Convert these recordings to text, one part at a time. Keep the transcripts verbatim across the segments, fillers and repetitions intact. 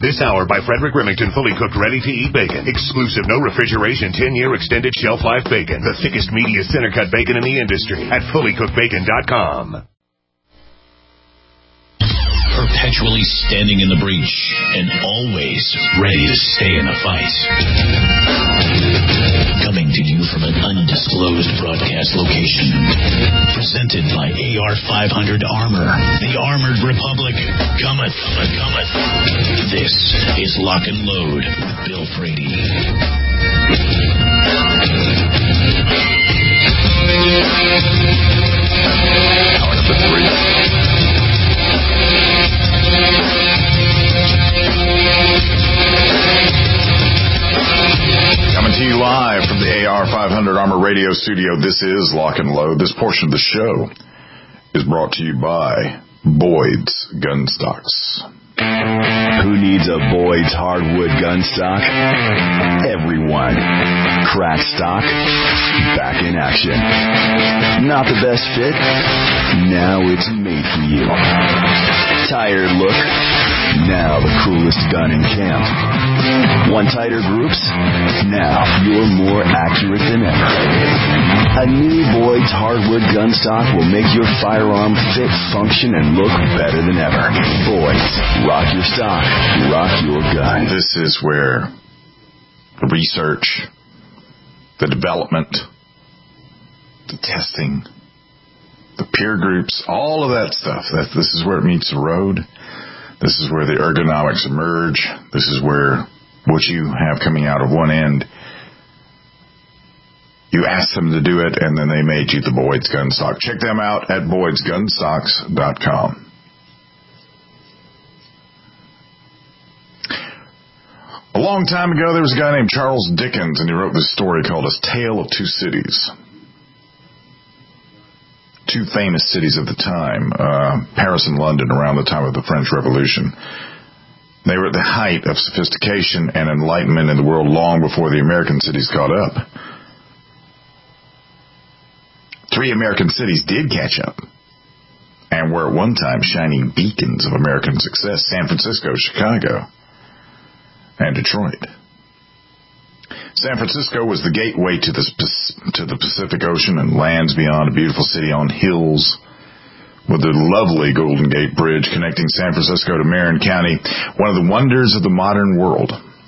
This hour by Frederick Remington, fully cooked, ready-to-eat bacon. Exclusive, no refrigeration, ten-year extended shelf life bacon. The thickest, meatiest, center-cut bacon in the industry at fully cooked bacon dot com. Perpetually standing in the breach and always ready to stay in the fight. Coming to you from an undisclosed broadcast location. Presented by A R five hundred Armor. The Armored Republic cometh, cometh. This is Lock and Load with Bill Frady. Hour number three. Coming to you live from the A R five hundred Armor Radio Studio. This is Lock and Load. This portion of the show is brought to you by Boyd's Gun Stocks. Who needs a Boyd's hardwood gun stock? Everyone. Crack stock, back in action. Not the best fit? Now it's made for you. Tired look? Now the coolest gun in camp. Want tighter groups? Now you're more accurate than ever. A new Boyd's hardwood gun stock will make your firearm fit, function, and look better than ever. Boyd's. Rock your stock. Rock your gun. This is where the research, the development, the testing, the peer groups, all of that stuff, that this is where it meets the road. This is where the ergonomics emerge. This is where what you have coming out of one end, you asked them to do it, and then they made you the Boyd's Gun Stock. Check them out at boyds gun stocks dot com. A long time ago, there was a guy named Charles Dickens, and he wrote this story called A Tale of Two Cities. Two famous cities of the time, uh, Paris and London, around the time of the French Revolution. They were at the height of sophistication and enlightenment in the world long before the American cities caught up. Three American cities did catch up and were at one time shining beacons of American success: San Francisco, Chicago, and Detroit. San Francisco was the gateway to the, to the Pacific Ocean and lands beyond, a beautiful city on hills with the lovely Golden Gate Bridge connecting San Francisco to Marin County, one of the wonders of the modern world.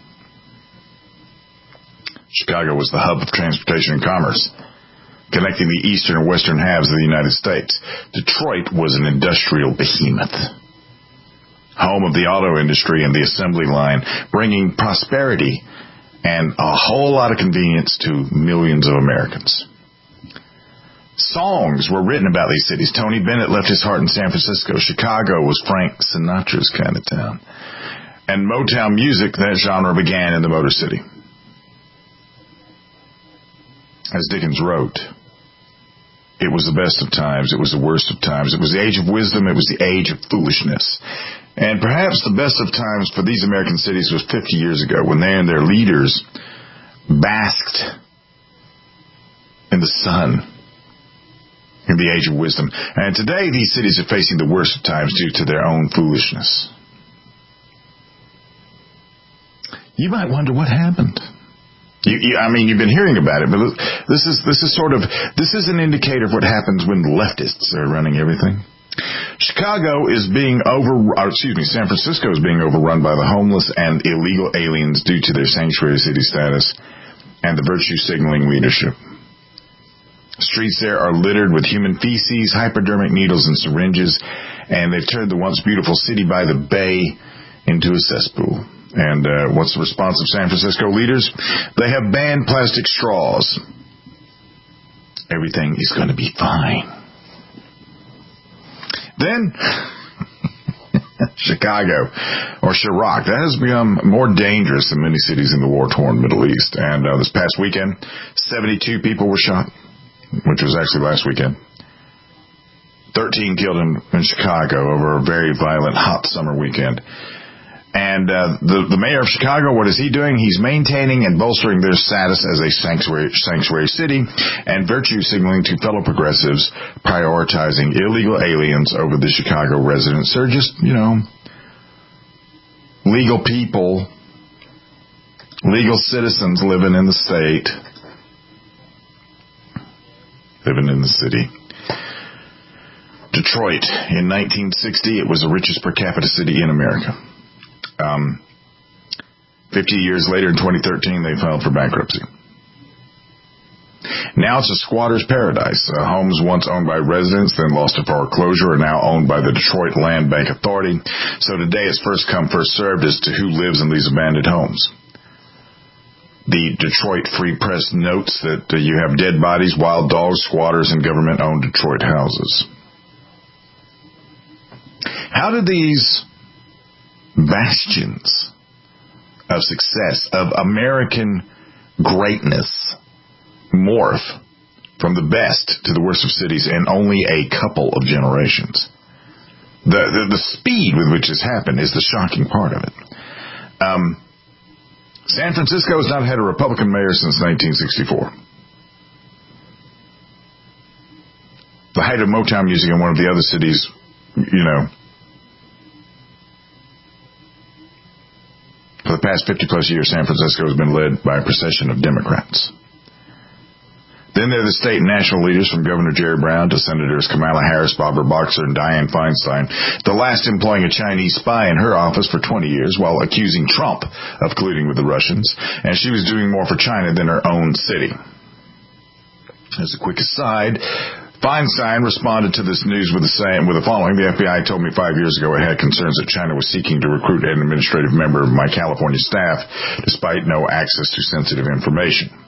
Chicago was the hub of transportation and commerce, connecting the eastern and western halves of the United States. Detroit was an industrial behemoth, home of the auto industry and the assembly line, bringing prosperity and a whole lot of convenience to millions of Americans. Songs were written about these cities. Tony Bennett left his heart in San Francisco. Chicago was Frank Sinatra's kind of town. And Motown music, that genre, began in the Motor City. As Dickens wrote, it was the best of times, it was the worst of times. It was the age of wisdom, it was the age of foolishness. And perhaps the best of times for these American cities was fifty years ago, when they and their leaders basked in the sun, in the age of wisdom. And today these cities are facing the worst of times due to their own foolishness. You might wonder what happened. You, you, I mean, you've been hearing about it, but this is this is sort of this is an indicator of what happens when the leftists are running everything. Chicago is being over, or excuse me, San Francisco is being overrun by the homeless and illegal aliens due to their sanctuary city status and the virtue signaling leadership. Streets there are littered with human feces, hypodermic needles, and syringes, and they've turned the once beautiful city by the bay into a cesspool. And uh, what's the response of San Francisco leaders? They have banned plastic straws. Everything is going to be fine. Then, Chicago, or Chirac, that has become more dangerous than many cities in the war-torn Middle East. And uh, this past weekend, seventy-two people were shot, which was actually last weekend. thirteen killed in, in Chicago over a very violent, hot summer weekend. And uh, the, the mayor of Chicago, what is he doing? He's maintaining and bolstering their status as a sanctuary, sanctuary city and virtue signaling to fellow progressives, prioritizing illegal aliens over the Chicago residents. They're just, you know, legal people, legal citizens living in the state, living in the city. Detroit, in nineteen sixty, it was the richest per capita city in America. Um, fifty years later, in twenty thirteen, they filed for bankruptcy. Now it's a squatter's paradise. Uh, homes once owned by residents, then lost to foreclosure, are now owned by the Detroit Land Bank Authority. So today it's first come, first served as to who lives in these abandoned homes. The Detroit Free Press notes that uh, you have dead bodies, wild dogs, squatters, and government-owned Detroit houses. How did these bastions of success, of American greatness, morph from the best to the worst of cities in only a couple of generations? The, the, the speed with which this happened is the shocking part of it. Um, San Francisco has not had a Republican mayor since nineteen sixty-four. The height of Motown music in one of the other cities, you know, for the past fifty plus years, San Francisco has been led by a procession of Democrats. Then there are the state and national leaders, from Governor Jerry Brown to Senators Kamala Harris, Barbara Boxer, and Dianne Feinstein, the last employing a Chinese spy in her office for twenty years while accusing Trump of colluding with the Russians, and she was doing more for China than her own city. As a quick aside, Feinstein responded to this news with the same, with the following: the F B I told me five years ago it had concerns that China was seeking to recruit an administrative member of my California staff despite no access to sensitive information.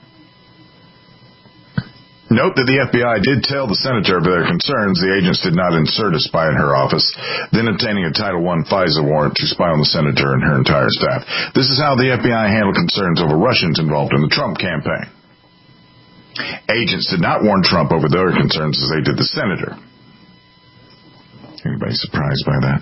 Note that the F B I did tell the senator of their concerns. The agents did not insert a spy in her office, then obtaining a Title one FISA warrant to spy on the senator and her entire staff. This is how the F B I handled concerns over Russians involved in the Trump campaign. Agents did not warn Trump over their concerns as they did the senator. Anybody surprised by that?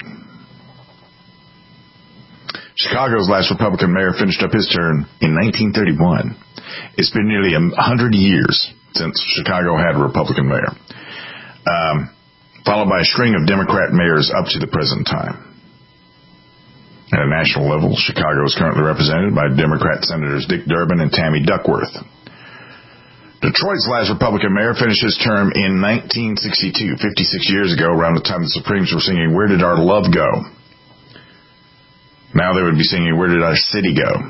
Chicago's last Republican mayor finished up his term in nineteen thirty-one. It's been nearly a hundred years since Chicago had a Republican mayor, um, followed by a string of Democrat mayors up to the present time. At a national level, Chicago is currently represented by Democrat Senators Dick Durbin and Tammy Duckworth. Detroit's last Republican mayor finished his term in nineteen sixty-two, fifty-six years ago, around the time the Supremes were singing "Where Did Our Love Go?" Now they would be singing "Where Did Our City Go?"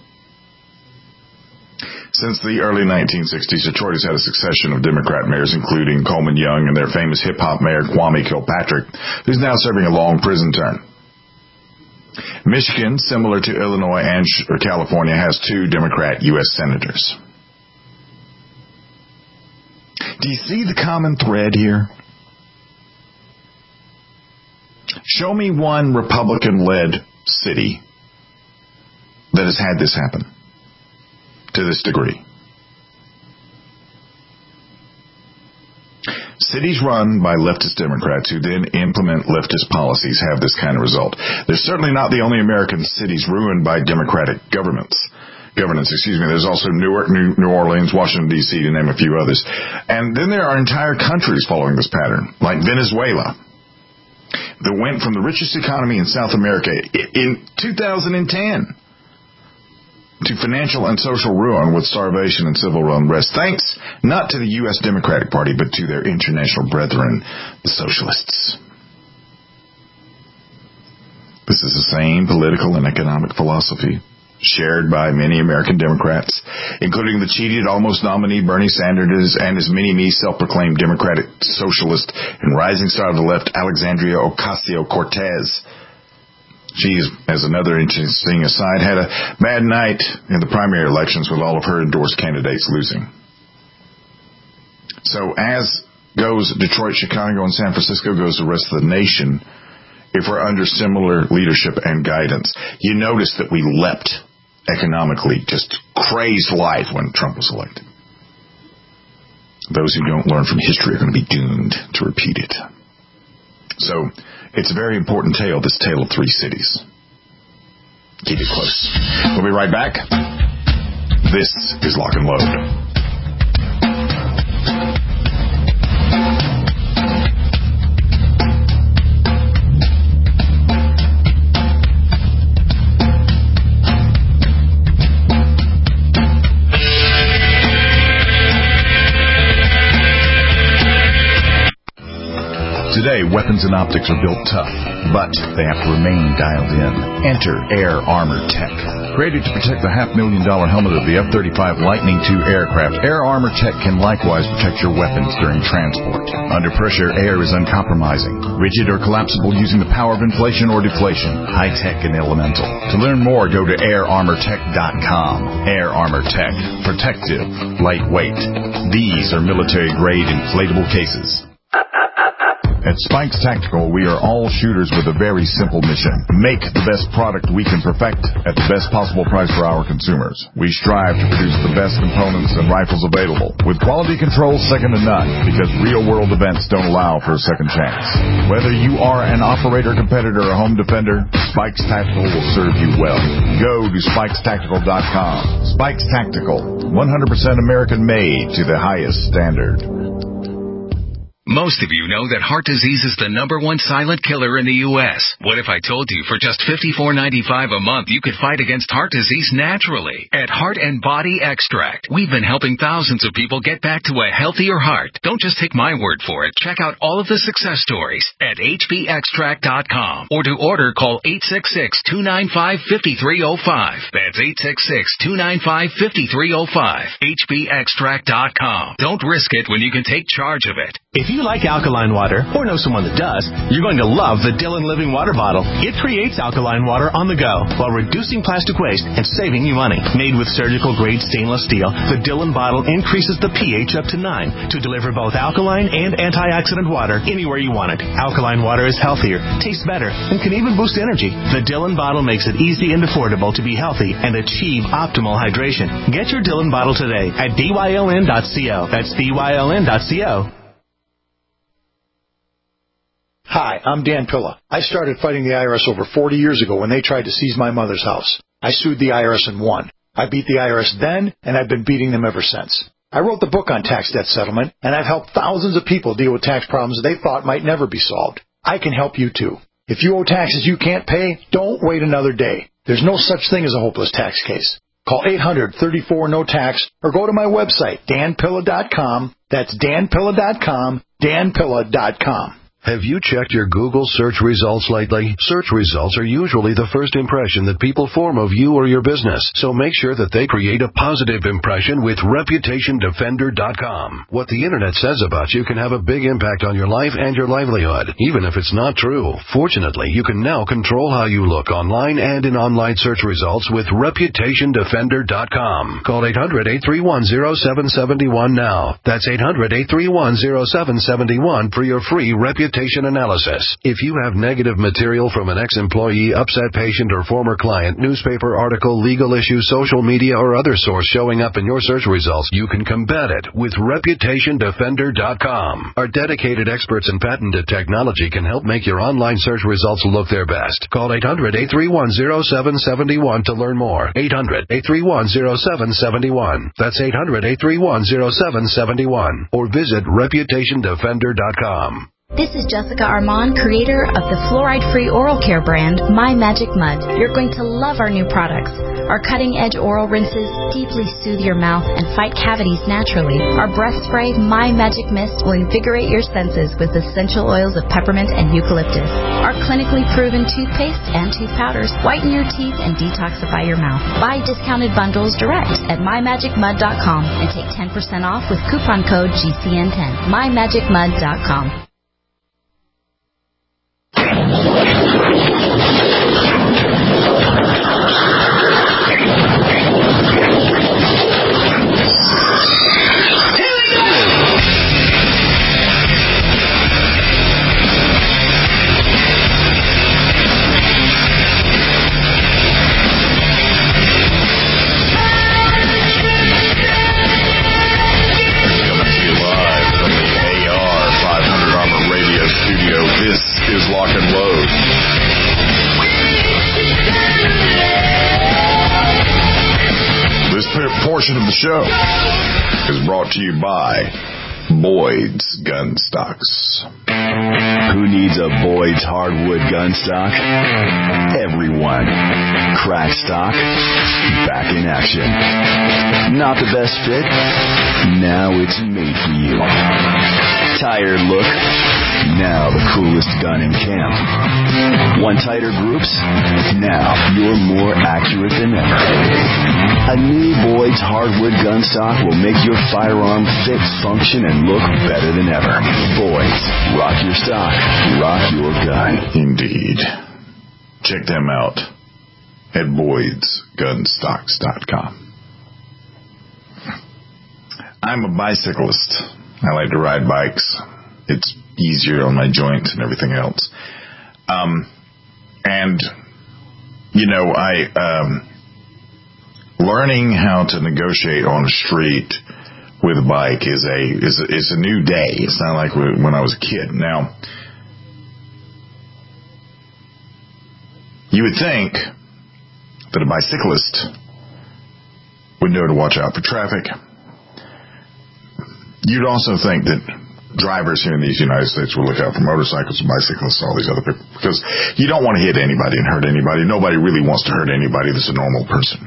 Since the early nineteen sixties, Detroit has had a succession of Democrat mayors, including Coleman Young and their famous hip-hop mayor, Kwame Kilpatrick, who's now serving a long prison term. Michigan, similar to Illinois and California, has two Democrat U S senators. Do you see the common thread here? Show me one Republican-led city that has had this happen to this degree. Cities run by leftist Democrats who then implement leftist policies have this kind of result. They're certainly not the only American cities ruined by Democratic governments. Governance, excuse me. There's also Newark, New, New Orleans, Washington, D C, to name a few others. And then there are entire countries following this pattern, like Venezuela, that went from the richest economy in South America in two thousand ten to financial and social ruin with starvation and civil unrest, thanks not to the U S Democratic Party, but to their international brethren, the socialists. This is the same political and economic philosophy shared by many American Democrats, including the cheated almost nominee Bernie Sanders and his mini-me self-proclaimed Democratic socialist and rising star of the left, Alexandria Ocasio-Cortez. She, as another interesting aside, had a bad night in the primary elections with all of her endorsed candidates losing. So as goes Detroit, Chicago, and San Francisco, goes the rest of the nation if we're under similar leadership and guidance. You notice that we leapt economically, just crazed life when Trump was elected. Those who don't learn from history are going to be doomed to repeat it. So it's a very important tale, this tale of three cities. Keep it close. We'll be right back. This is Lock and Load. Today, weapons and optics are built tough, but they have to remain dialed in. Enter Air Armor Tech. Created to protect the half-million dollar helmet of the F thirty-five Lightning two aircraft, Air Armor Tech can likewise protect your weapons during transport. Under pressure, air is uncompromising, rigid or collapsible using the power of inflation or deflation, high-tech and elemental. To learn more, go to air armor tech dot com. Air Armor Tech. Protective. Lightweight. These are military-grade inflatable cases. At Spikes Tactical, we are all shooters with a very simple mission. Make the best product we can perfect at the best possible price for our consumers. We strive to produce the best components and rifles available, with quality control second to none, because real-world events don't allow for a second chance. Whether you are an operator, competitor, or home defender, Spikes Tactical will serve you well. Go to spikes tactical dot com. Spikes Tactical, one hundred percent American-made to the highest standard. Most of you know that heart disease is the number one silent killer in the U S What if I told you for just fifty-four ninety-five a month you could fight against heart disease naturally? At Heart and Body Extract, we've been helping thousands of people get back to a healthier heart. Don't just take my word for it. Check out all of the success stories at h b extract dot com, or to order, call eight six six, two nine five, five three zero five. That's eight six six, two nine five, five three zero five. h b extract dot com. Don't risk it when you can take charge of it. If you like alkaline water, or know someone that does, you're going to love the Dillon Living Water Bottle. It creates alkaline water on the go while reducing plastic waste and saving you money. Made with surgical-grade stainless steel, the Dillon bottle increases the pH up to nine to deliver both alkaline and antioxidant water anywhere you want it. Alkaline water is healthier, tastes better, and can even boost energy. The Dillon bottle makes it easy and affordable to be healthy and achieve optimal hydration. Get your Dillon bottle today at B Y L N dot co. That's B Y L N dot co. Hi, I'm Dan Pilla. I started fighting the I R S over forty years ago when they tried to seize my mother's house. I sued the I R S and won. I beat the I R S then, and I've been beating them ever since. I wrote the book on tax debt settlement, and I've helped thousands of people deal with tax problems they thought might never be solved. I can help you too. If you owe taxes you can't pay, don't wait another day. There's no such thing as a hopeless tax case. Call eight hundred, thirty-four, no tax, or go to my website, dan pilla dot com. That's dan pilla dot com, dan pilla dot com. Have you checked your Google search results lately? Search results are usually the first impression that people form of you or your business, so make sure that they create a positive impression with reputation defender dot com. What the internet says about you can have a big impact on your life and your livelihood, even if it's not true. Fortunately, you can now control how you look online and in online search results with reputation defender dot com. Call eight hundred, eight three one, zero seven seven one now. That's eight hundred, eight three one, zero seven seven one for your free reputation analysis. If you have negative material from an ex-employee, upset patient, or former client, newspaper article, legal issue, social media, or other source showing up in your search results, you can combat it with reputation defender dot com. Our dedicated experts in patented technology can help make your online search results look their best. Call eight hundred, eight three one, zero seven seven one to learn more. eight hundred, eight three one, zero seven seven one. That's eight hundred, eight three one, zero seven seven one. Or visit reputation defender dot com. This is Jessica Armand, creator of the fluoride-free oral care brand, My Magic Mud. You're going to love our new products. Our cutting-edge oral rinses deeply soothe your mouth and fight cavities naturally. Our breath spray, My Magic Mist, will invigorate your senses with essential oils of peppermint and eucalyptus. Our clinically proven toothpaste and tooth powders whiten your teeth and detoxify your mouth. Buy discounted bundles direct at my magic mud dot com and take ten percent off with coupon code G C N ten. my magic mud dot com. Portion of the show is brought to you by Boyd's Gun Stocks. Who needs a Boyd's hardwood gun stock? Everyone. Crack stock, back in action. Not the best fit? Now it's made for you. Tired look? Now the coolest gun in camp. Want tighter groups? Now you're more accurate than ever. A new Boyd's hardwood gun stock will make your firearm fit, function, and look better than ever. Boyd's. Rock your stock. Rock your gun. Indeed. Check them out at boyds gun stocks dot com. I'm a bicyclist. I like to ride bikes. It's easier on my joints and everything else. Um, and, you know, I, um, learning how to negotiate on a street with a bike is a, is a, is a new day. It's not like when I was a kid. Now, you would think that a bicyclist would know to watch out for traffic. You'd also think that drivers here in these United States will look out for motorcycles, bicyclists, all these other people, because you don't want to hit anybody and hurt anybody. Nobody really wants to hurt anybody that's a normal person.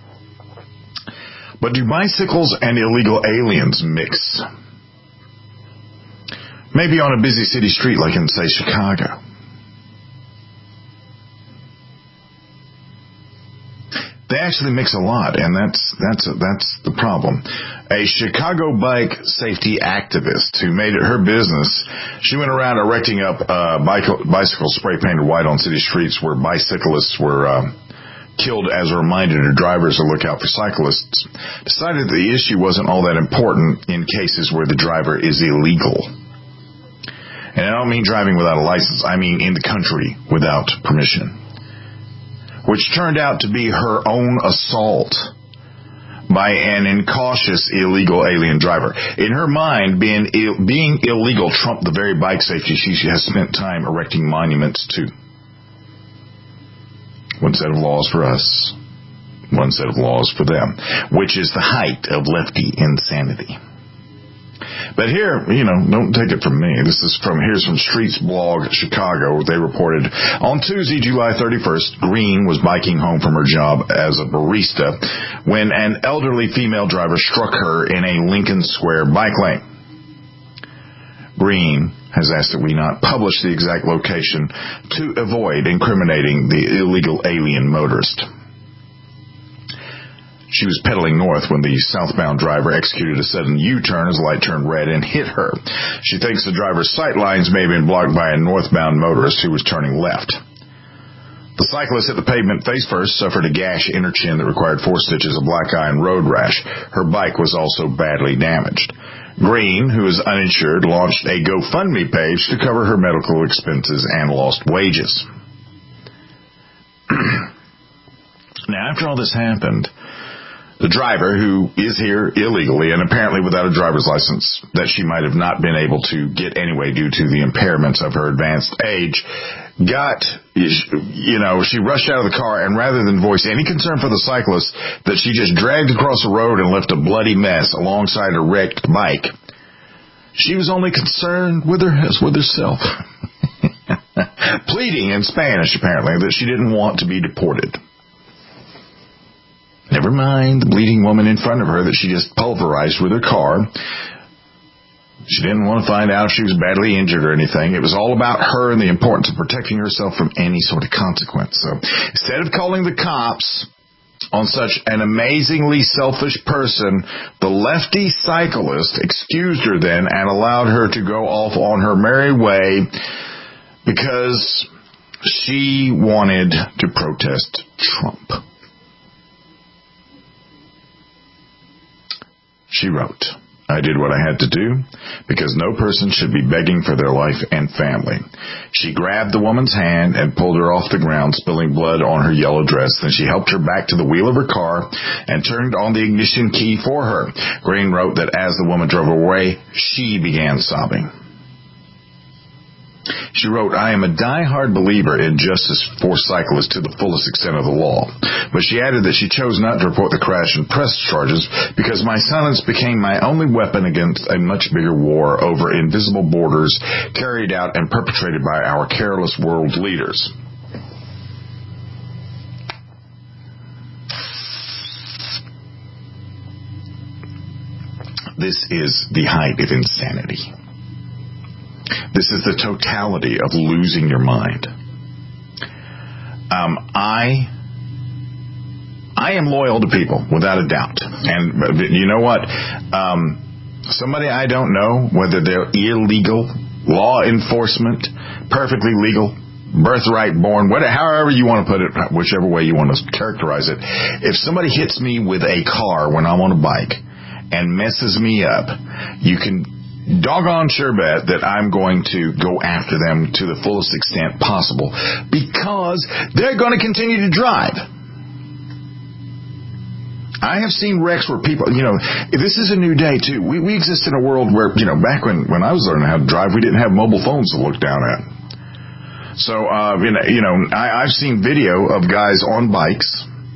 But do bicycles and illegal aliens mix? Maybe on a busy city street like in, say, Chicago. They actually mix a lot, and that's that's that's the problem. A Chicago bike safety activist who made it her business, she went around erecting up uh, bicycles spray painted white on city streets where bicyclists were uh, killed as a reminder to drivers to look out for cyclists. Decided the issue wasn't all that important in cases where the driver is illegal. And I don't mean driving without a license. I mean in the country without permission. Which turned out to be her own assault by an incautious illegal alien driver. In her mind, being Ill, being illegal trumped the very bike safety she has spent time erecting monuments to. One set of laws for us, one set of laws for them, which is the height of lefty insanity. But here, you know, don't take it from me. This is from, here's from Streets Blog Chicago. They reported, on Tuesday, July thirty-first, Green was biking home from her job as a barista when an elderly female driver struck her in a Lincoln Square bike lane. Green has asked that we not publish the exact location to avoid incriminating the illegal alien motorist. She was pedaling north when the southbound driver executed a sudden U-turn as the light turned red and hit her. She thinks the driver's sight lines may have been blocked by a northbound motorist who was turning left. The cyclist hit the pavement face first, suffered a gash in her chin that required four stitches of black eye and road rash. Her bike was also badly damaged. Green, who is uninsured, launched a GoFundMe page to cover her medical expenses and lost wages. Now, after all this happened, the driver, who is here illegally and apparently without a driver's license that she might have not been able to get anyway due to the impairments of her advanced age, got, you know, she rushed out of the car, and rather than voice any concern for the cyclist that she just dragged across the road and left a bloody mess alongside her wrecked bike, she was only concerned with her with herself. Pleading in Spanish, apparently, that she didn't want to be deported. Never mind the bleeding woman in front of her that she just pulverized with her car. She didn't want to find out if she was badly injured or anything. It was all about her and the importance of protecting herself from any sort of consequence. So instead of calling the cops on such an amazingly selfish person, the lefty cyclist excused her then and allowed her to go off on her merry way because she wanted to protest Trump. She wrote, I did what I had to do because no person should be begging for their life and family. She grabbed the woman's hand and pulled her off the ground, spilling blood on her yellow dress. Then she helped her back to the wheel of her car and turned on the ignition key for her. Green wrote that as the woman drove away, she began sobbing. She wrote, I am a die-hard believer in justice for cyclists to the fullest extent of the law. But she added that she chose not to report the crash and press charges because my silence became my only weapon against a much bigger war over invisible borders carried out and perpetrated by our careless world leaders. This is the height of insanity. This is the totality of losing your mind. Um, I I am loyal to people, without a doubt. And you know what? Um, somebody I don't know, whether they're illegal, law enforcement, perfectly legal, birthright born, whatever, however you want to put it, whichever way you want to characterize it. If somebody hits me with a car when I'm on a bike and messes me up, you can doggone sure bet that I'm going to go after them to the fullest extent possible because they're going to continue to drive. I have seen wrecks where people, you know, this is a new day too. We we exist in a world where, you know, back when, when I was learning how to drive, we didn't have mobile phones to look down at. So, uh, you know, you know I, I've seen video of guys on bikes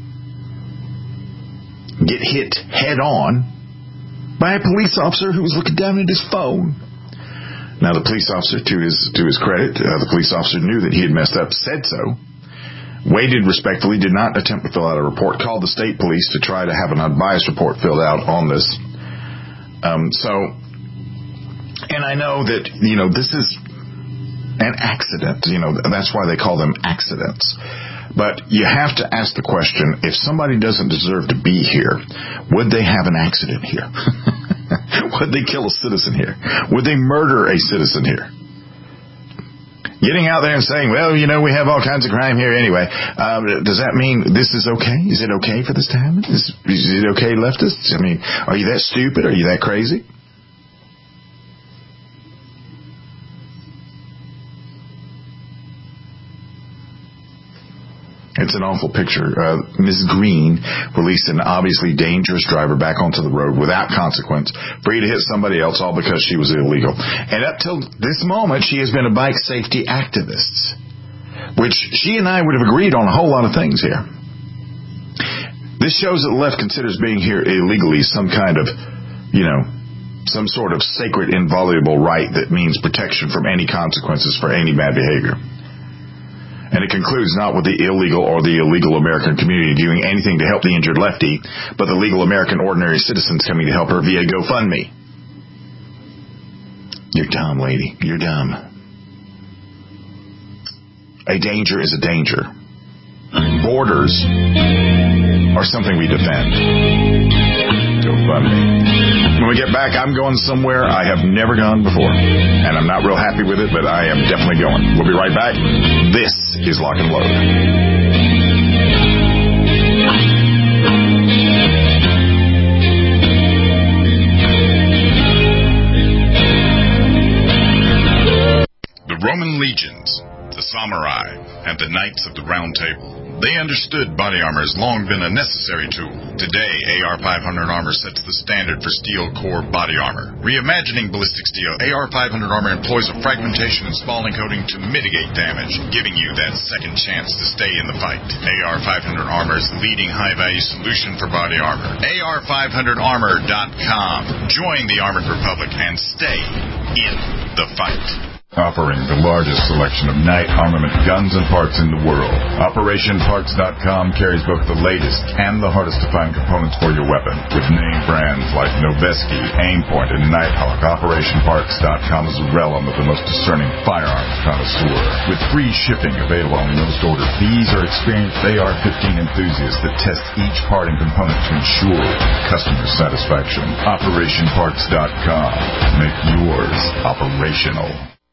get hit head on by a police officer who was looking down at his phone. Now, the police officer, to his to his credit, uh, the police officer knew that he had messed up, said so, waited respectfully, did not attempt to fill out a report, called the state police to try to have an unbiased report filled out on this. Um, so, and I know that, you know, this is an accident. You know, that's why they call them accidents. But you have to ask the question, if somebody doesn't deserve to be here, would they have an accident here? Would they kill a citizen here? Would they murder a citizen here? Getting out there and saying, well, you know, we have all kinds of crime here anyway. Um, does that mean this is okay? Is it okay for this to happen? Is, is it okay, leftists? I mean, are you that stupid? Are you that crazy? It's an awful picture. Uh, Miz Green released an obviously dangerous driver back onto the road without consequence, free to hit somebody else, all because she was illegal. And up till this moment, she has been a bike safety activist, which she and I would have agreed on a whole lot of things here. This shows that the left considers being here illegally some kind of, you know, some sort of sacred, inviolable right that means protection from any consequences for any bad behavior. And it concludes not with the illegal or the illegal American community doing anything to help the injured lefty, but the legal American ordinary citizens coming to help her via GoFundMe. You're dumb, lady. You're dumb. A danger is a danger. Borders are something we defend. GoFundMe. When we get back, I'm going somewhere I have never gone before. And I'm not real happy with it, but I am definitely going. We'll be right back. This is Lock and Load. The Roman legions, the samurai, and the knights of the Round Table. They understood body armor has long been a necessary tool. Today, A R five hundred armor sets the standard for steel core body armor. Reimagining ballistic steel, A R five hundred armor employs a fragmentation and spalling coating to mitigate damage, giving you that second chance to stay in the fight. A R five hundred armor is the leading high-value solution for body armor. A R five hundred armor dot com. Join the Armored Republic and stay in the fight. Offering the largest selection of night armament guns and parts in the world. Operation Parts dot com carries both the latest and the hardest to find components for your weapon. With name brands like Noveski, Aimpoint, and Nighthawk, Operation Parts dot com is the realm of the most discerning firearms connoisseur. With free shipping available on most orders, these are experienced A R fifteen enthusiasts that test each part and component to ensure customer satisfaction. Operation Parts dot com. Make yours operational.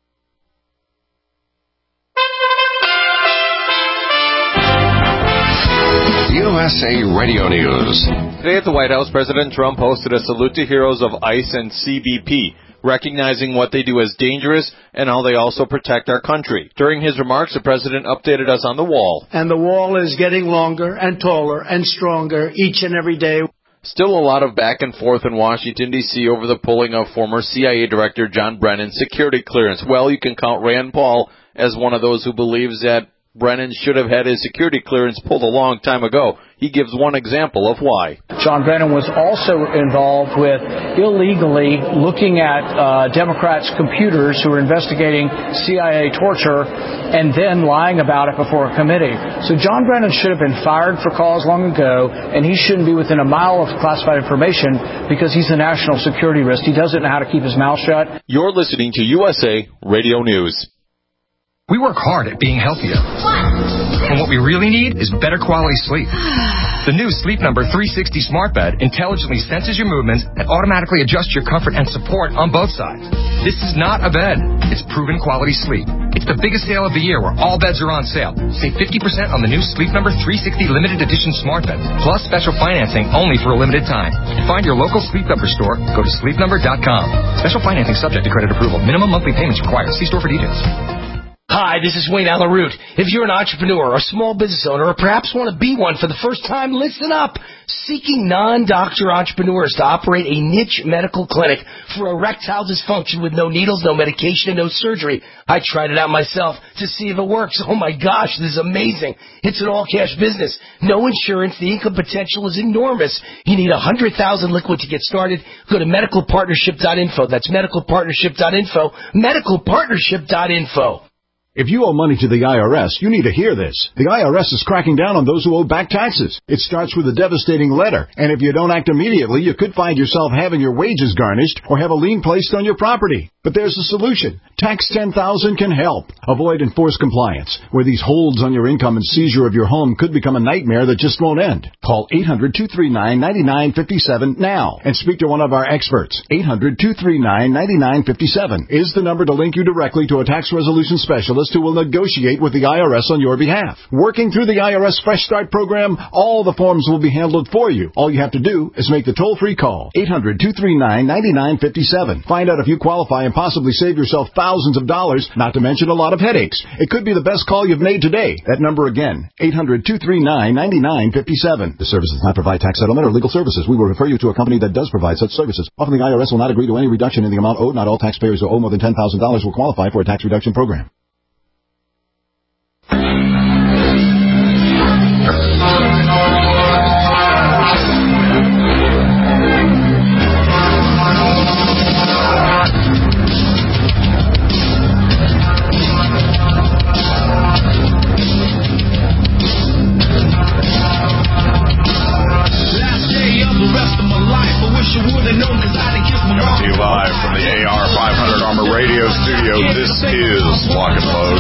U S A Radio News. Today at the White House, President Trump hosted a salute to heroes of ICE and C B P, recognizing what they do as dangerous and how they also protect our country. During his remarks, the president updated us on the wall. And the wall is getting longer and taller and stronger each and every day. Still a lot of back and forth in Washington, D C over the pulling of former C I A Director John Brennan's security clearance. Well, you can count Rand Paul as one of those who believes that Brennan should have had his security clearance pulled a long time ago. He gives one example of why. John Brennan was also involved with illegally looking at uh, Democrats' computers who were investigating C I A torture and then lying about it before a committee. So John Brennan should have been fired for cause long ago, and he shouldn't be within a mile of classified information because he's a national security risk. He doesn't know how to keep his mouth shut. You're listening to U S A Radio News. We work hard at being healthier. And what we really need is better quality sleep. The new Sleep Number three sixty Smart Bed intelligently senses your movements and automatically adjusts your comfort and support on both sides. This is not a bed. It's proven quality sleep. It's the biggest sale of the year where all beds are on sale. Save fifty percent on the new Sleep Number three sixty Limited Edition Smart Bed, plus special financing only for a limited time. To find your local Sleep Number store, go to sleep number dot com. Special financing subject to credit approval. Minimum monthly payments required. See store for details. Hi, this is Wayne Allen Root. If you're an entrepreneur or small business owner or perhaps want to be one for the first time, listen up. Seeking non-doctor entrepreneurs to operate a niche medical clinic for erectile dysfunction with no needles, no medication, and no surgery. I tried it out myself to see if it works. Oh my gosh, this is amazing. It's an all-cash business. No insurance. The income potential is enormous. You need one hundred thousand dollars liquid to get started. Go to medical partnership dot info. That's medical partnership dot info. medical partnership dot info. If you owe money to the I R S, you need to hear this. The I R S is cracking down on those who owe back taxes. It starts with a devastating letter, and if you don't act immediately, you could find yourself having your wages garnished or have a lien placed on your property. But there's a solution. Tax ten thousand can help. Avoid enforced compliance, where these holds on your income and seizure of your home could become a nightmare that just won't end. Call eight hundred, two three nine, nine nine five seven now and speak to one of our experts. eight hundred, two three nine, nine nine five seven is the number to link you directly to a tax resolution specialist who will negotiate with the I R S on your behalf. Working through the I R S Fresh Start program, all the forms will be handled for you. All you have to do is make the toll-free call. eight hundred, two three nine, nine nine five seven. Find out if you qualify and possibly save yourself thousands of dollars, not to mention a lot of headaches. It could be the best call you've made today. That number again, eight hundred, two three nine, nine nine five seven. The service does not provide tax settlement or legal services. We will refer you to a company that does provide such services. Often the I R S will not agree to any reduction in the amount owed. Not all taxpayers who owe more than ten thousand dollars will qualify for a tax reduction program. Coming to you live from the A R five hundred Armor Radio Studio, this is Lock and Load.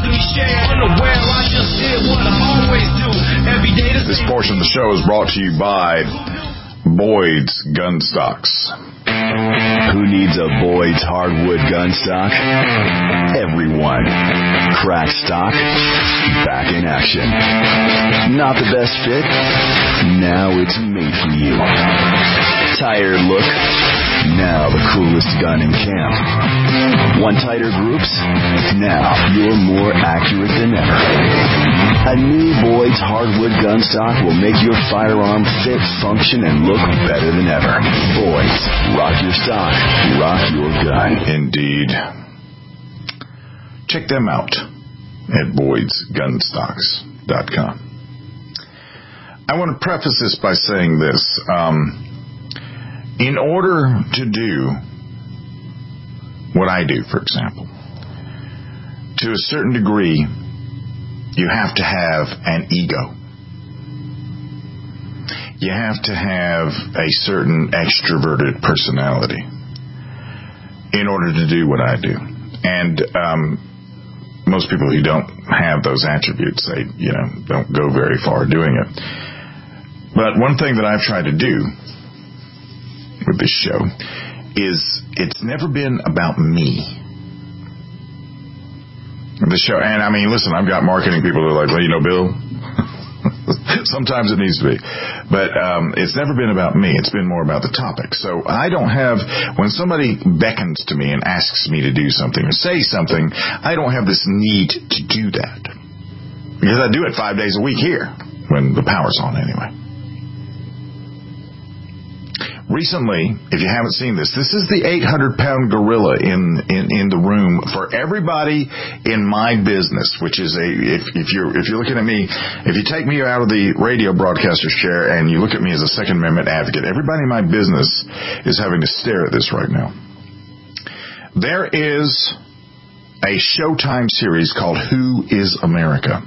This portion of the show is brought to you by Boyd's Gun Stocks. Who needs a Boyd's hardwood gun stock? Everyone. Crack stock, back in action. Not the best fit? Now it's made for you. Tired look? Now the coolest gun in camp. Want tighter groups? Now you're more accurate than ever. A new Boyd's hardwood gun stock will make your firearm fit, function, and look better than ever. Boyd's, rock your stock, rock your gun. Indeed. Check them out at boyds gun stocks dot com. I want to preface this by saying this. Um, in order to do what I do, for example, to a certain degree, you have to have an ego. You have to have a certain extroverted personality in order to do what I do. And um, most people who don't have those attributes, they, you know, don't go very far doing it. But one thing that I've tried to do with this show is it's never been about me. The show, and I mean, listen, I've got marketing people who are like, well, you know, Bill, sometimes it needs to be. But um, it's never been about me. It's been more about the topic. So I don't have, when somebody beckons to me and asks me to do something or say something, I don't have this need to do that. Because I do it five days a week here, when the power's on anyway. recently, if you haven't seen this, this is the eight hundred pound gorilla in, in, in the room for everybody in my business, which is a, if, if you're, if you're looking at me, if you take me out of the radio broadcaster's chair and you look at me as a Second Amendment advocate, everybody in my business is having to stare at this right now. There is a Showtime series called Who is America?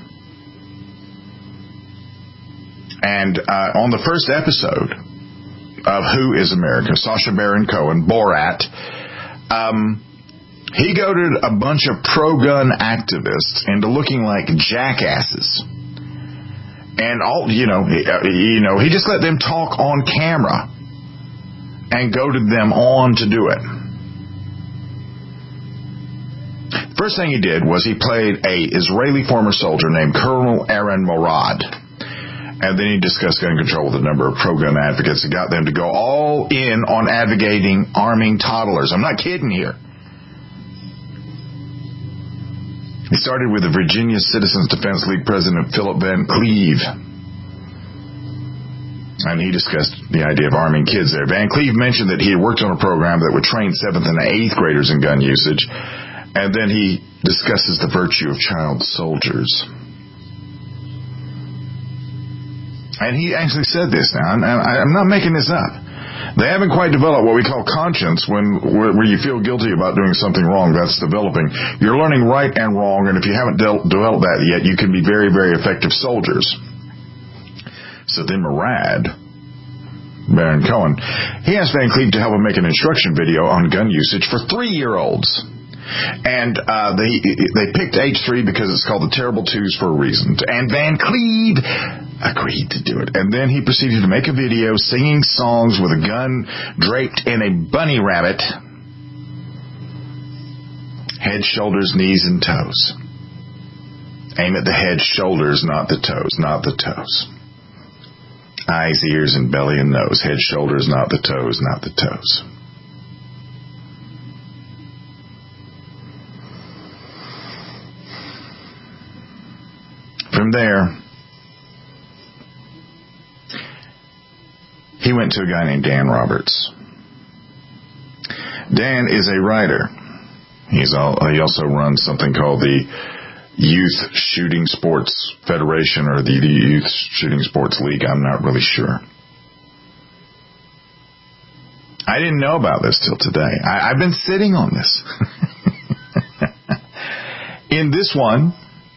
And uh, on the first episode of Who is America, Sacha Baron Cohen, Borat, um, he goaded a bunch of pro-gun activists into looking like jackasses. And all, you know, he, uh, you know, he just let them talk on camera and goaded them on to do it. First thing he did was he played a Israeli former soldier named Colonel Aaron Morad. And then he discussed gun control with a number of pro-gun advocates and got them to go all in on advocating arming toddlers. I'm not kidding here. He started with the Virginia Citizens Defense League president, Philip Van Cleve. And he discussed the idea of arming kids there. Van Cleve mentioned that he had worked on a program that would train seventh and eighth graders in gun usage. And then he discusses the virtue of child soldiers. And he actually said this now, and I'm not making this up. They haven't quite developed what we call conscience, when where you feel guilty about doing something wrong. That's developing. You're learning right and wrong, and if you haven't de- developed that yet, you can be very, very effective soldiers. So then Morad, Baron Cohen, he asked Van Cleve to help him make an instruction video on gun usage for three-year-olds. And uh, they they picked H three because it's called the Terrible Twos for a reason. And Van Cleve agreed to do it. And then he proceeded to make a video singing songs with a gun draped in a bunny rabbit. Head, shoulders, knees, and toes. Aim at the head, shoulders, not the toes, not the toes. Eyes, ears, and belly and nose. Head, shoulders, not the toes, not the toes. From there, he went to a guy named Dan Roberts. Dan is a writer. He's all, he also runs something called the Youth Shooting Sports Federation or the Youth Shooting Sports League. I'm not really sure. I didn't know about this till today. I, I've been sitting on this. In this one,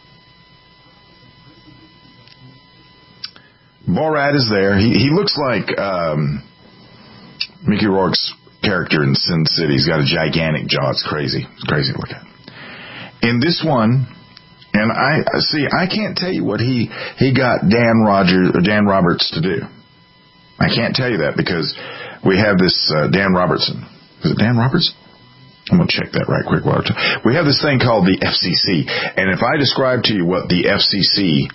Borat is there. He he looks like um, Mickey Rourke's character in Sin City. He's got a gigantic jaw. It's crazy. It's crazy to look at. In this one, and I see, I can't tell you what he he got Dan Rogers or Dan Roberts to do. I can't tell you that because we have this uh, Dan Robertson. Is it Dan Roberts? I'm going to check that right quick. While we have this thing called the F C C, and if I describe to you what the F C C.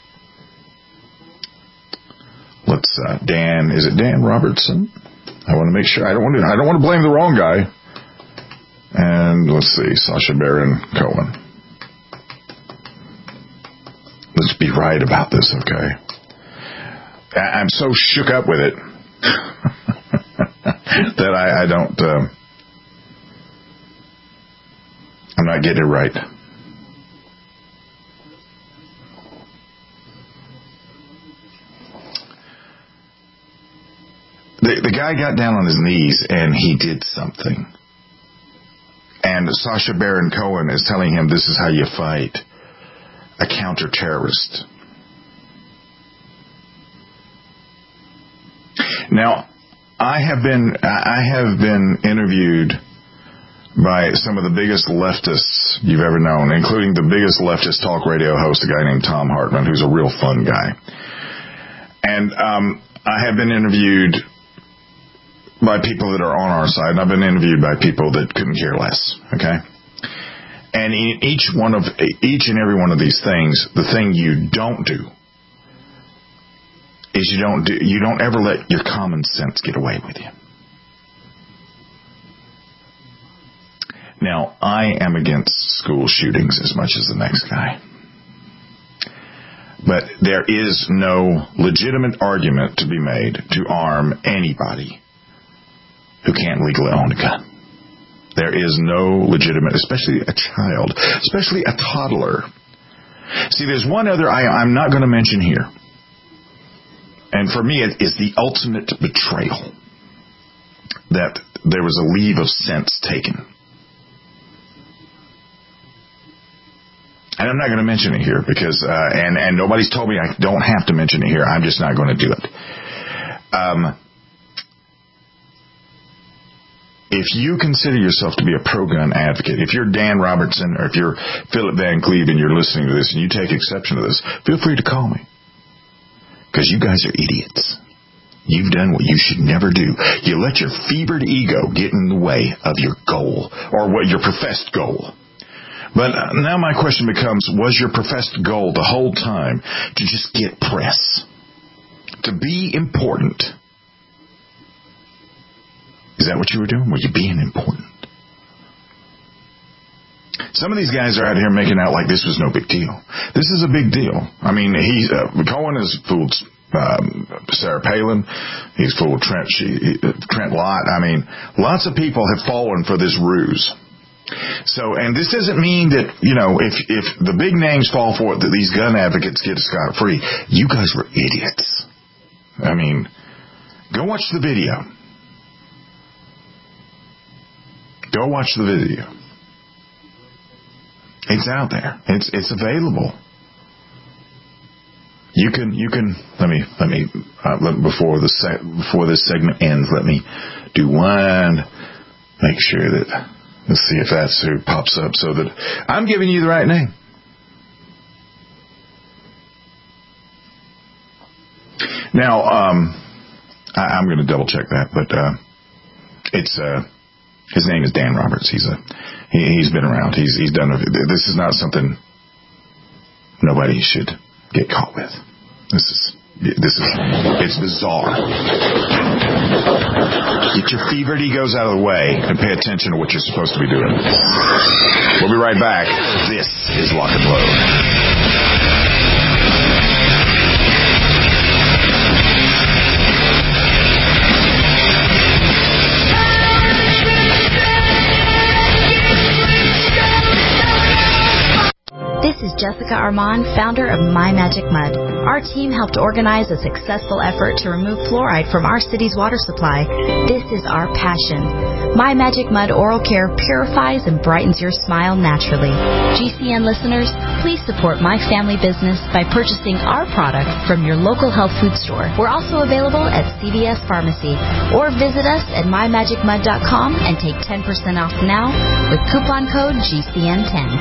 Let's uh, Dan. Is it Dan Robertson? I want to make sure. I don't want to. I don't want to blame the wrong guy. And let's see, Sacha Baron Cohen. Let's be right about this, okay? I, I'm so shook up with it that I, I don't. Uh, I'm not getting it right. The, the guy got down on his knees and he did something. And Sacha Baron Cohen is telling him this is how you fight a counter-terrorist. Now, I have been I have been interviewed by some of the biggest leftists you've ever known, including the biggest leftist talk radio host, a guy named Thom Hartmann, who's a real fun guy. And um, I have been interviewed by people that are on our side, and I've been interviewed by people that couldn't care less, okay? And in each one of, each and every one of these things, the thing you don't do is you don't do, you don't ever let your common sense get away with you. Now, I am against school shootings as much as the next guy. But there is no legitimate argument to be made to arm anybody who can't legally own a gun. There is no legitimate, especially a child, especially a toddler. See, there's one other I, I'm not going to mention here. And for me, it is the ultimate betrayal that there was a leave of sense taken. And I'm not going to mention it here because, uh, and, and nobody's told me I don't have to mention it here. I'm just not going to do it. Um, if you consider yourself to be a pro-gun advocate, if you're Dan Robertson or if you're Philip Van Cleve and you're listening to this and you take exception to this, feel free to call me. Because you guys are idiots. You've done what you should never do. You let your fevered ego get in the way of your goal or what your professed goal. But now my question becomes, was your professed goal the whole time to just get press? To be important? Is that what you were doing? Were you being important? Some of these guys are out here making out like this was no big deal. This is a big deal. I mean, he's, uh, Cohen has fooled um, Sarah Palin. He's fooled Trent, she, Trent Lott. I mean, lots of people have fallen for this ruse. So, and this doesn't mean that, you know, if if the big names fall for it, that these gun advocates get scot-free. You guys were idiots. I mean, go watch the video. Go watch the video. It's out there. It's it's available. You can you can let me let me uh, let, before the se- before this segment ends. Let me do one. Make sure that. Let's see if that's who pops up so that I'm giving you the right name. Now, um, I, I'm going to double check that, but uh, it's uh, his name is Dan Roberts. He's a he, he's been around. He's he's done. This is not something nobody should get caught with. This is this is it's bizarre. Get your fevered egos out of the way and pay attention to what you're supposed to be doing. We'll be right back. This is Lock and Load. This is Jessica Armand, founder of My Magic Mud. Our team helped organize a successful effort to remove fluoride from our city's water supply. This is our passion. My Magic Mud Oral Care purifies and brightens your smile naturally. G C N listeners, please support my family business by purchasing our product from your local health food store. We're also available at C V S Pharmacy. Or visit us at my magic mud dot com and take ten percent off now with coupon code G C N ten.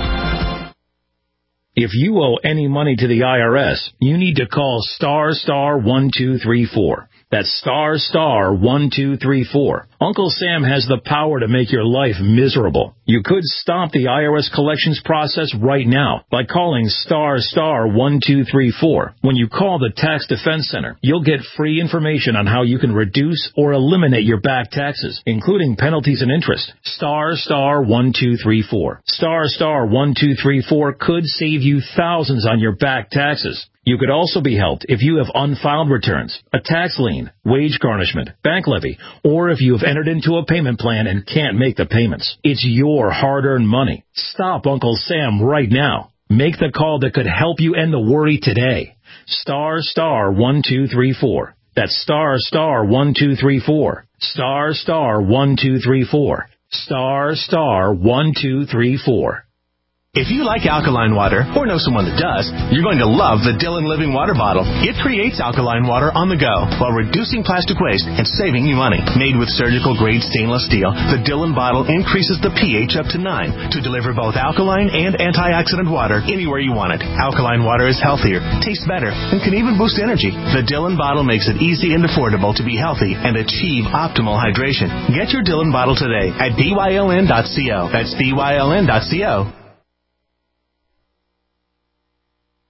If you owe any money to the I R S, you need to call star star one two three four. That's star star one two three four. Uncle Sam has the power to make your life miserable. You could stop the I R S collections process right now by calling star star one two three four. When you call the Tax Defense Center, you'll get free information on how you can reduce or eliminate your back taxes, including penalties and interest. Star star one two three four. Star star one two three four could save you thousands on your back taxes. You could also be helped if you have unfiled returns, a tax lien, wage garnishment, bank levy, or if you have entered into a payment plan and can't make the payments. It's your hard-earned money. Stop Uncle Sam right now. Make the call that could help you end the worry today. Star star one two three four. That's star star one two three four. Star star one two three four. Star star one two three four. If you like alkaline water, or know someone that does, you're going to love the Dylan Living Water Bottle. It creates alkaline water on the go while reducing plastic waste and saving you money. Made with surgical-grade stainless steel, the Dylan bottle increases the pH up to nine to deliver both alkaline and antioxidant water anywhere you want it. Alkaline water is healthier, tastes better, and can even boost energy. The Dylan bottle makes it easy and affordable to be healthy and achieve optimal hydration. Get your Dylan bottle today at B Y L N dot co. That's B Y L N dot co.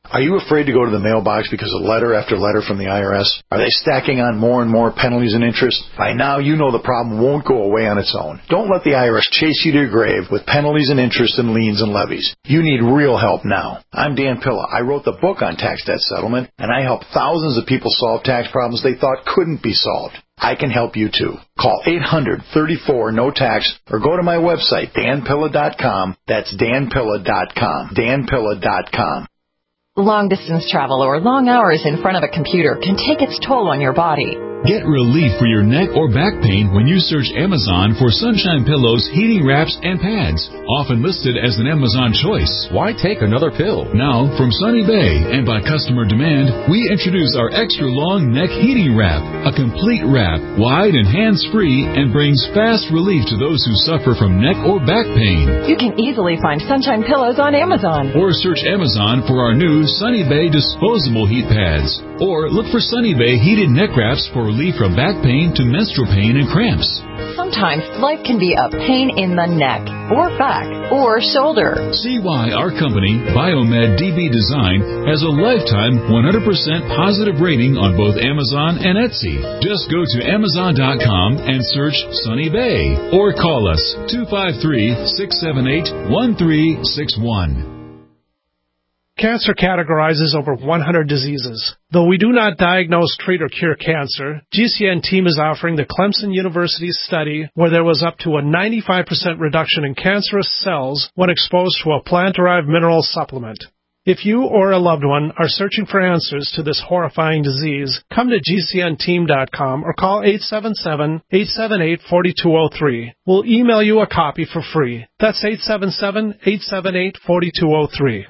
Are you afraid to go to the mailbox because of letter after letter from the I R S? Are they stacking on more and more penalties and interest? By now, you know the problem won't go away on its own. Don't let the I R S chase you to your grave with penalties and interest and liens and levies. You need real help now. I'm Dan Pilla. I wrote the book on tax debt settlement, and I help thousands of people solve tax problems they thought couldn't be solved. I can help you too. Call eight hundred, thirty-four, no tax or go to my website, dan pilla dot com. That's dan pilla dot com. dan pilla dot com. Long-distance travel or long hours in front of a computer can take its toll on your body. Get relief for your neck or back pain when you search Amazon for Sunshine Pillows, heating wraps, and pads, often listed as an Amazon choice. Why take another pill? Now, from Sunny Bay and by customer demand, we introduce our extra long neck heating wrap, a complete wrap, wide and hands-free, and brings fast relief to those who suffer from neck or back pain. You can easily find Sunshine Pillows on Amazon. Or search Amazon for our new Sunny Bay disposable heat pads. Or look for Sunny Bay heated neck wraps for relief from back pain to menstrual pain and cramps. Sometimes life can be a pain in the neck, or back, or shoulder. See why our company, Biomed D B Design, has a lifetime one hundred percent positive rating on both Amazon and Etsy. Just go to amazon dot com and search Sunny Bay, or call us two five three, six seven eight, one three six one. Cancer categorizes over one hundred diseases. Though we do not diagnose, treat, or cure cancer, G C N team is offering the Clemson University study where there was up to a ninety-five percent reduction in cancerous cells when exposed to a plant-derived mineral supplement. If you or a loved one are searching for answers to this horrifying disease, come to G C N team dot com or call eight seven seven, eight seven eight, four two zero three. We'll email you a copy for free. That's eight seven seven, eight seven eight, four two zero three.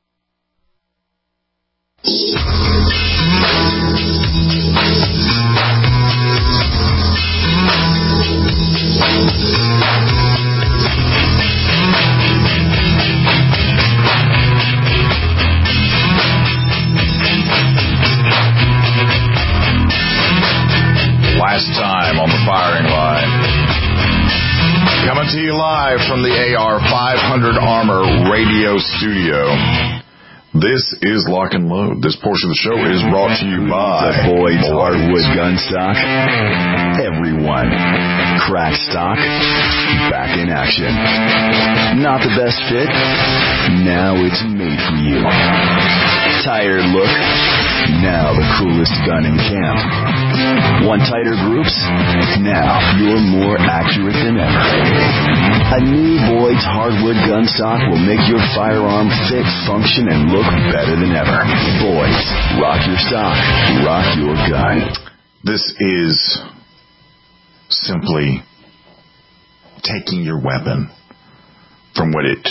Last time on the firing line. Coming to you live from the A R five hundred Armor radio studio. This is Lock and Load. This portion of the show is brought to you by the Boyd's Hardwood Gun Stock. Everyone. Crack stock. Back in action. Not the best fit? Now it's made for you. Tired look? Now the coolest gun in camp. Want tighter groups? Now you're more accurate than ever. A new Boyd's Hardwood Gun Stock will make your firearm fit, function, and look better than ever. Boyd's, rock your stock, rock your gun. This is simply taking your weapon from what it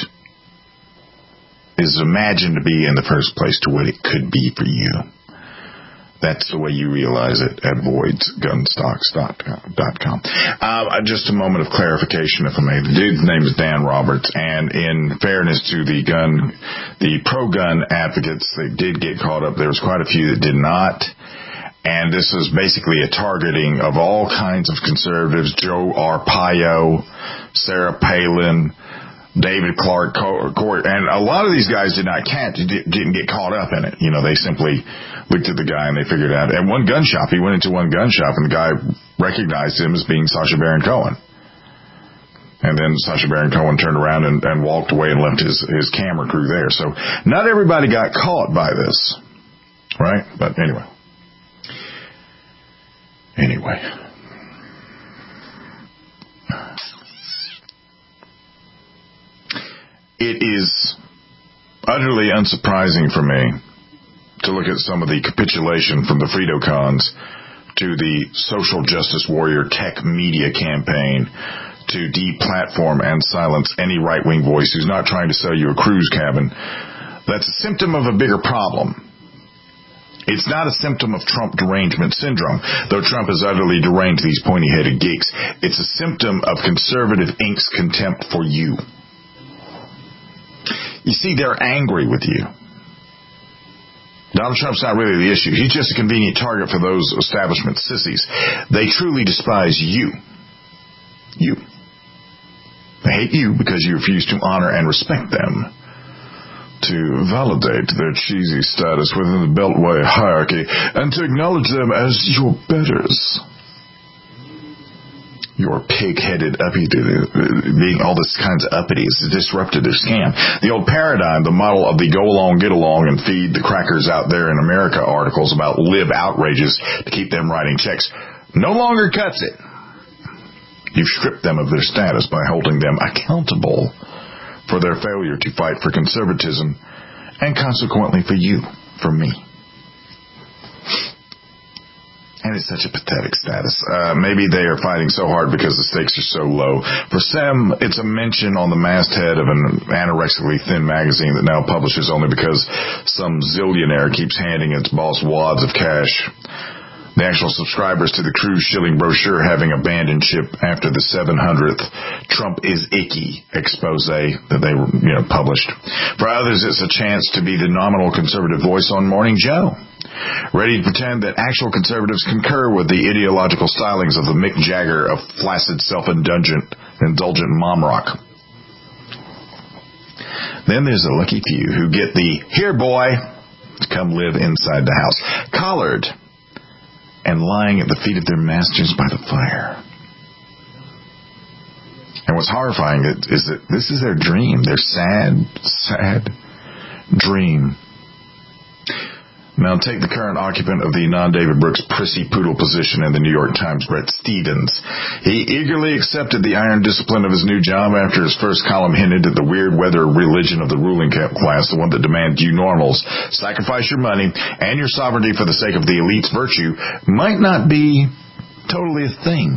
is imagined to be in the first place to what it could be for you. That's the way you realize it at Boyd's Gun Stocks dot com. Uh, just a moment of clarification, if I may. The dude's name is Dan Roberts, and in fairness to the gun, the pro-gun advocates that did get caught up, there was quite a few that did not. And this is basically a targeting of all kinds of conservatives: Joe Arpaio, Sarah Palin, David Clark, Court, and a lot of these guys did not catch, didn't get caught up in it. You know, they simply looked at the guy and they figured out. At one gun shop, he went into one gun shop and the guy recognized him as being Sacha Baron Cohen. And then Sacha Baron Cohen turned around and, and walked away and left his, his camera crew there. So not everybody got caught by this, right? But anyway. Anyway. It is utterly unsurprising for me to look at some of the capitulation from the FreedoCons to the social justice warrior tech media campaign to deplatform and silence any right-wing voice who's not trying to sell you a cruise cabin. That's a symptom of a bigger problem. It's not a symptom of Trump derangement syndrome, though Trump has utterly deranged these pointy-headed geeks. It's a symptom of conservative Incorporated's contempt for you. You see, they're angry with you. Donald Trump's not really the issue. He's just a convenient target for those establishment sissies. They truly despise you. You. They hate you because you refuse to honor and respect them. to validate their cheesy status within the Beltway hierarchy and to acknowledge them as your betters. Your pig-headed uppity, being all this kinds of uppities, disrupted their scam. The old paradigm, the model of the go along, get along, and feed the crackers out there in America articles about live outrages to keep them writing checks, no longer cuts it. You've stripped them of their status by holding them accountable for their failure to fight for conservatism and consequently for you, for me. And it's such a pathetic status. Uh, maybe they are fighting so hard because the stakes are so low. For some, it's a mention on the masthead of an anorexically thin magazine that now publishes only because some zillionaire keeps handing its boss wads of cash. The actual subscribers to the cruise shilling brochure having abandoned ship after the seven hundredth Trump is icky expose that they you know published. For others, it's a chance to be the nominal conservative voice on Morning Joe, ready to pretend that actual conservatives concur with the ideological stylings of the Mick Jagger of flaccid, self-indulgent indulgent mom rock. Then there's a lucky few who get the "here boy" to come live inside the house, collared and lying at the feet of their masters by the fire. And what's horrifying is that this is their dream, their sad, sad dream. Now take the current occupant of the non-David Brooks prissy poodle position in the New York Times, Bret Stephens. He eagerly accepted the iron discipline of his new job after his first column hinted at the weird weather religion of the ruling class, the one that demands you normals sacrifice your money and your sovereignty for the sake of the elite's virtue, might not be totally a thing.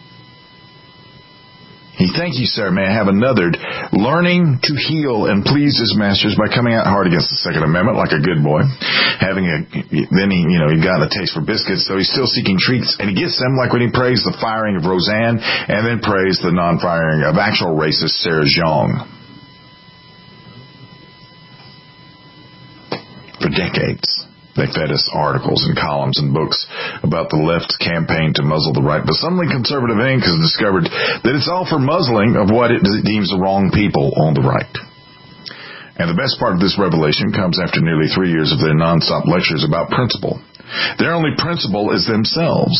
He, thank you, sir. May I have another? Learning to heal and please his masters by coming out hard against the Second Amendment like a good boy. Having a, then he, you know, he got a taste for biscuits, so he's still seeking treats, and he gets them like when he praised the firing of Roseanne and then praised the non-firing of actual racist Sarah Jeong. For decades, they fed us articles and columns and books about the left's campaign to muzzle the right. But suddenly Conservative Incorporated has discovered that it's all for muzzling of what it deems the wrong people on the right. And the best part of this revelation comes after nearly three years of their nonstop lectures about principle. Their only principle is themselves.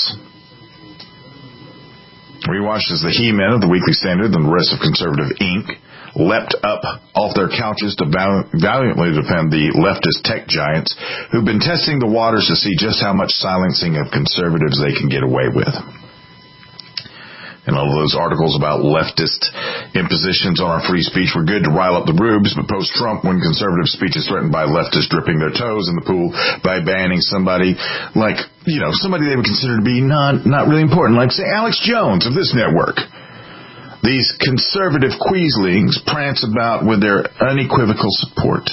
Rewatched as the he-men of the Weekly Standard and the rest of Conservative Incorporated leapt up off their couches to valiantly defend the leftist tech giants who've been testing the waters to see just how much silencing of conservatives they can get away with. And all of those articles about leftist impositions on our free speech were good to rile up the rubes, but post-Trump, when conservative speech is threatened by leftists dripping their toes in the pool by banning somebody like, you know, somebody they would consider to be not, not really important, like, say, Alex Jones of this network. These conservative queaslings prance about with their unequivocal support.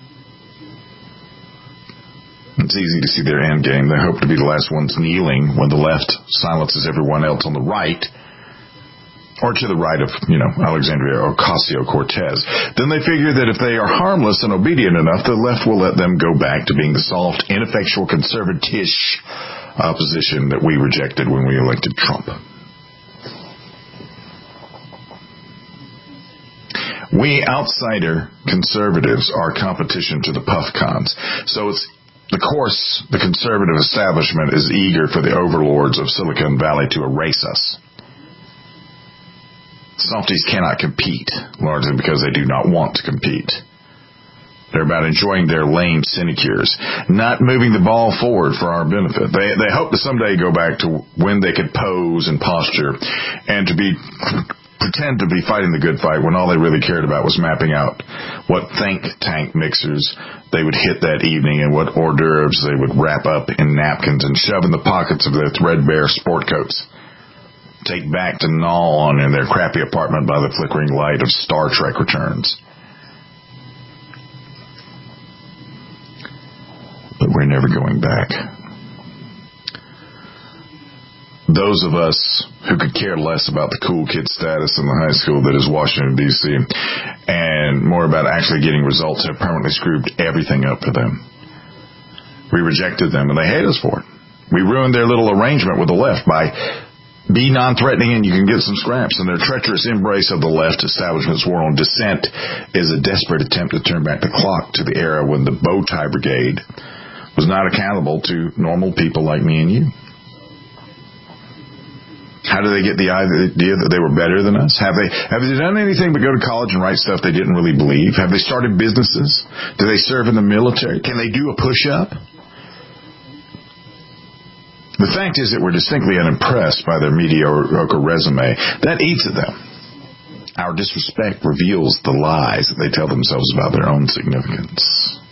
It's easy to see their end game. They hope to be the last ones kneeling when the left silences everyone else on the right, or to the right of, you know, Alexandria Ocasio-Cortez. Then they figure that if they are harmless and obedient enough, the left will let them go back to being the soft, ineffectual, conservative-ish opposition that we rejected when we elected Trump. We outsider conservatives are competition to the puffcons. So it's the course, the conservative establishment is eager for the overlords of Silicon Valley to erase us. Softies cannot compete, largely because they do not want to compete. They're about enjoying their lame sinecures, not moving the ball forward for our benefit. They they hope to someday go back to when they could pose and posture and to be pretend to be fighting the good fight when all they really cared about was mapping out what think tank mixers they would hit that evening and what hors d'oeuvres they would wrap up in napkins and shove in the pockets of their threadbare sport coats. Take back to gnaw on in their crappy apartment by the flickering light of Star Trek Returns. But we're never going back. Those of us who could care less about the cool kid status in the high school that is Washington, D C, and more about actually getting results, have permanently screwed everything up for them. We rejected them, and they hate us for it. We ruined their little arrangement with the left by Be non-threatening and you can get some scraps. And their treacherous embrace of the left establishment's war on dissent is a desperate attempt to turn back the clock to the era when the bow tie brigade was not accountable to normal people like me and you. How do they get the idea that they were better than us? Have they have they done anything but go to college and write stuff they didn't really believe? Have they started businesses? Do they serve in the military? Can they do a push-up? The fact is that we're distinctly unimpressed by their mediocre resume. That eats at them. Our disrespect reveals the lies that they tell themselves about their own significance.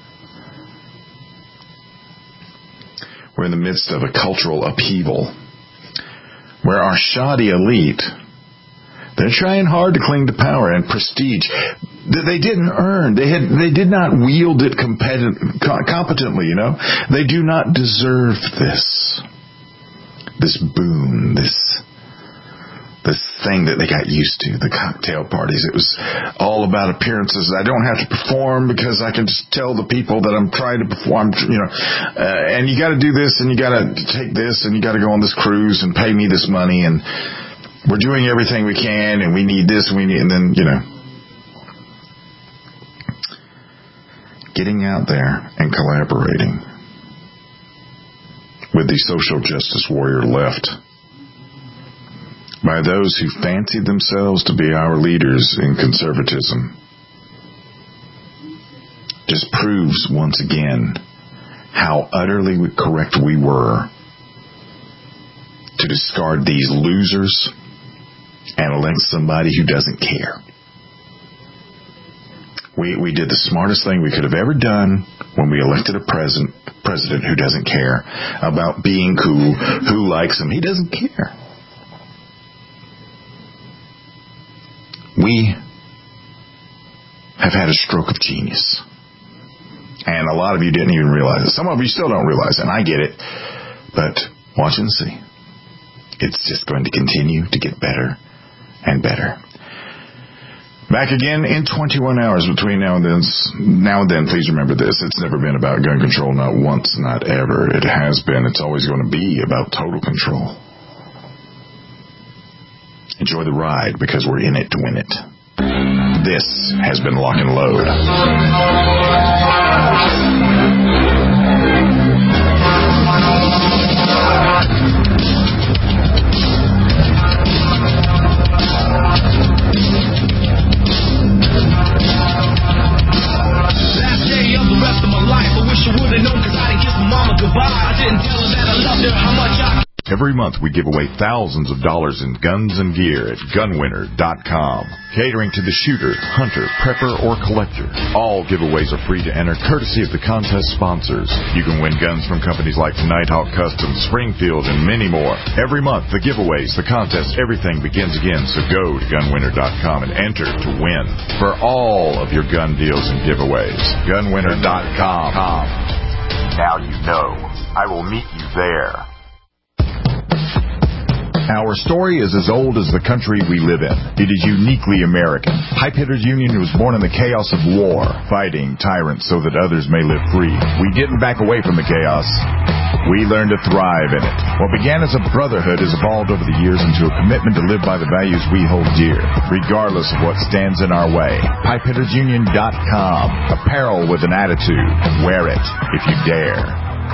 We're in the midst of a cultural upheaval where our shoddy elite, they're trying hard to cling to power and prestige that they didn't earn. They had, they did not wield it compet- competently, you know. They do not deserve this. This boon, this this thing that they got used to, the cocktail parties. It was all about appearances. I don't have to perform because I can just tell the people that I'm trying to perform, you know, uh, and you got to do this and you got to take this and you got to go on this cruise and pay me this money and we're doing everything we can and we need this and we need, and then, you know, getting out there and collaborating with the social justice warrior left by those who fancied themselves to be our leaders in conservatism just proves once again how utterly correct we were to discard these losers and elect somebody who doesn't care. We we did the smartest thing we could have ever done when we elected a president president who doesn't care about being cool, who likes him. He doesn't care. We have had a stroke of genius. And a lot of you didn't even realize it. Some of you still don't realize it, and I get it. But watch and see. It's just going to continue to get better and better. Back again in twenty-one hours between now and then. Now and then, please remember this. It's never been about gun control, not once, not ever. It has been. It's always going to be about total control. Enjoy the ride because we're in it to win it. This has been Lock and Load. Last day of the rest of my life, I wish I would've known cause I didn't kiss my mama goodbye. I didn't tell her that I loved her, how much I... Every month we give away thousands of dollars in guns and gear at gun winner dot com. Catering to the shooter, hunter, prepper, or collector. All giveaways are free to enter, courtesy of the contest sponsors. You can win guns from companies like Nighthawk Customs, Springfield, and many more. Every month, the giveaways, the contests, everything begins again. So go to gun winner dot com and enter to win for all of your gun deals and giveaways. gun winner dot com. Now you know. I will meet you there. Our story is as old as the country we live in. It is uniquely American. Pipe Hitters Union was born in the chaos of war, fighting tyrants so that others may live free. We didn't back away from the chaos. We learned to thrive in it. What began as a brotherhood has evolved over the years into a commitment to live by the values we hold dear, regardless of what stands in our way. pipe hitters union dot com. Apparel with an attitude. Wear it if you dare.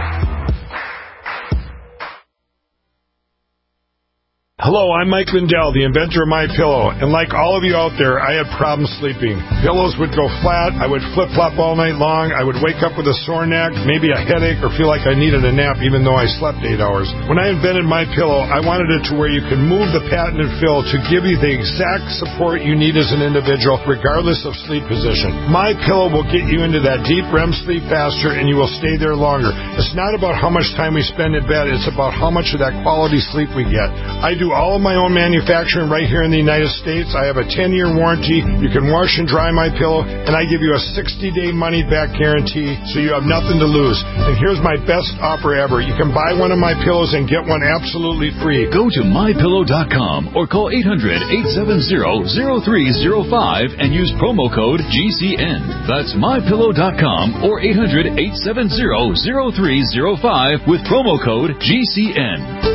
Hello, I'm Mike Lindell, the inventor of MyPillow, and like all of you out there, I had problems sleeping. Pillows would go flat, I would flip-flop all night long, I would wake up with a sore neck, maybe a headache, or feel like I needed a nap even though I slept eight hours. When I invented MyPillow, I wanted it to where you could move the patented fill to give you the exact support you need as an individual, regardless of sleep position. MyPillow will get you into that deep R E M sleep faster, and you will stay there longer. It's not about how much time we spend in bed, it's about how much of that quality sleep we get. I do all of my own manufacturing right here in the United States. I have a ten-year warranty. You can wash and dry my pillow, and I give you a sixty-day money-back guarantee, so you have nothing to lose. And here's my best offer ever. You can buy one of my pillows and get one absolutely free. Go to my pillow dot com or call eight hundred, eight seven zero, zero three zero five and use promo code G C N. That's my pillow dot com or eight hundred, eight seven zero, zero three zero five with promo code G C N.